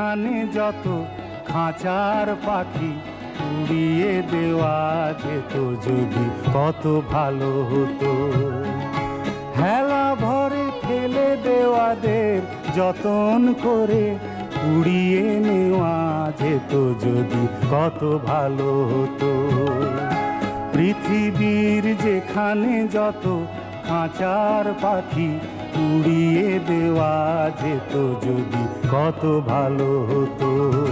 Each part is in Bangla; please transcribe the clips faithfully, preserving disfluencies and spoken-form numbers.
যেখানে যত খাঁচার পাখি উড়িয়ে দেওয়া যেত যদি কত ভালো হতো। হেলা ভরে ফেলে দেওয়াদের যতন করে উড়িয়ে নেওয়া যেত যদি কত ভালো হতো। পৃথিবীর যেখানে যত খাঁচার পাখি উড়িয়ে দেওয়া যেত যদি কত ভালো হতো।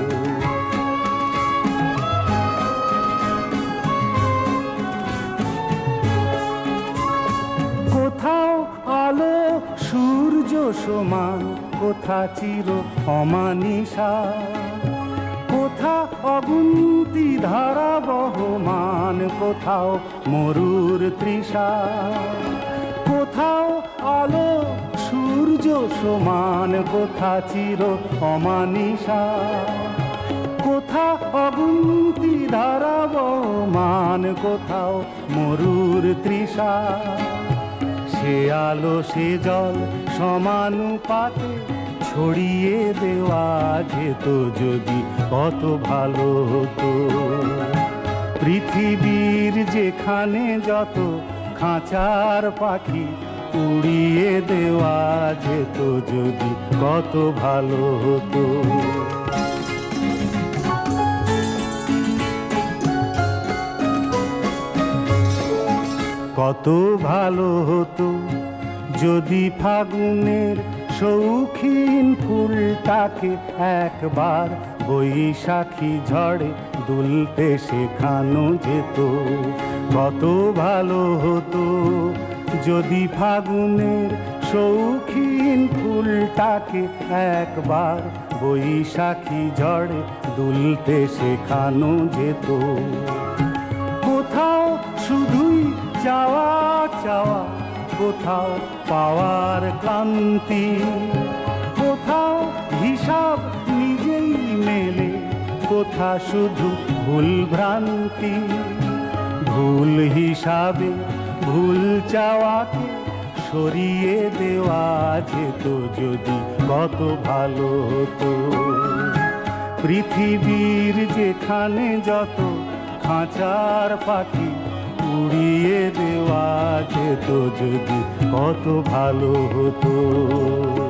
কোথাও আলো সূর্য সমান, কোথা চির অমানিশা, কোথা অগুন্তি ধারা বহমান, কোথাও মরুর তৃষা। কোথাও আলো সূর্য সমান, কোথা চির অমানিশা, কোথা অগুন্তি ধারা বহমান, কোথাও মরুর তৃষা। সে আলো সে জল সমানুপাতে ছড়িয়ে দেওয়া যেত যদি কত ভালো হতো। পৃথিবীর যেখানে যত খাঁচার পাখি উড়িয়ে দেওয়া যেত যদি কত ভালো হতো। কত ভালো হতো যদি ফাগুনের শৌখিন ফুলটাকে একবার বৈশাখী ঝড়ে দুলতে শেখানো যেত। কত ভালো হতো যদি ফাগুনের শৌখিন ফুলটাকে একবার বৈশাখী ঝড়ে দুলতে শেখানো যেত। কোথাও শুধুই চাওয়া চাওয়া, কোথাও পাওয়ার ক্লান্তি, কোথাও হিসাব নিজেই মেলে, কোথা শুধু ভুল ভ্রান্তি। ভুল হিসাবে ভুল চাওয়াকে সরিয়ে দেওয়া যেত যদি কত ভালো হতো। পৃথিবীর যেখানে যত খাঁচার পাখি উড়িয়ে দেওয়া যেত যদি কত ভালো হতো।